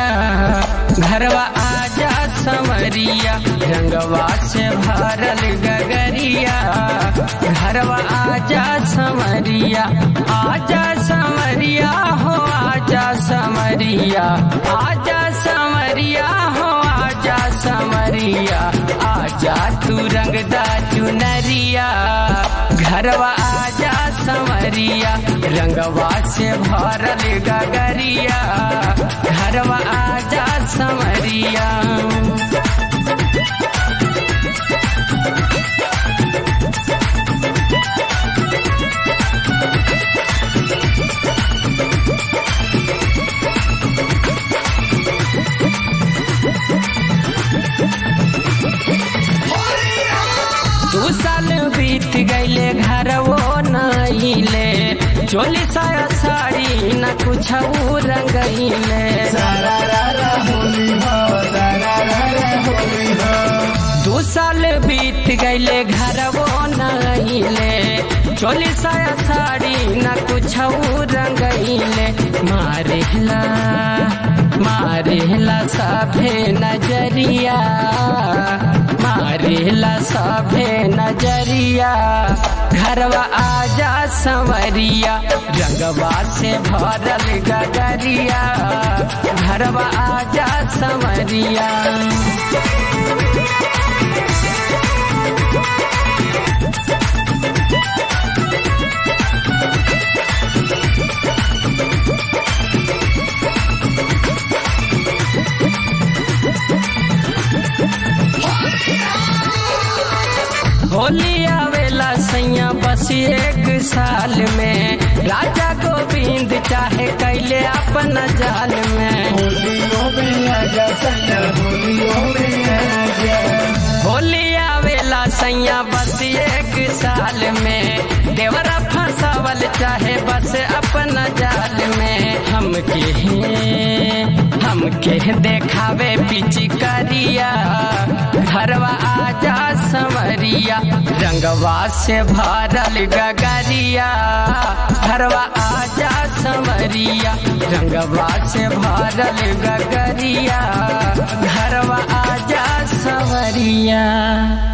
गगरिया घरवा आजा समरिया रंगवा से भरल गगरिया घरवा आजा समरिया हो आजा समरिया हो आजा समरिया आजा तू रंगदा चुनरिया घरवा आजा समरिया रंगवा से भरल गगरिया घरवा आजा समरिया। दू साल बीत गईले घरवो नईले चोली साया साड़ी न कुछ रंगईले दू साल बीत गईले घरवो नईले चोली साया साड़ी न कुछ रंगईले मारेला सभे नजरिया मारेला सभे नजरिया घरवा आजा संवरिया रंगवा से भरल गगरिया घरवा आजा संवरिया। होली आवेला सैया बस एक साल में राजा गोविंद चाहे कैले अपन जाल में होली आवेला सैया बस एक साल में देवरा फंसावल चाहे बस अपन जाल में हमके देखावे पिचकारिया घरवा आजा संवरिया रंगवा से भरल गगरिया घरवा आजा संवरिया रंगवा से भरल गगरिया घरवा आजा संवरिया।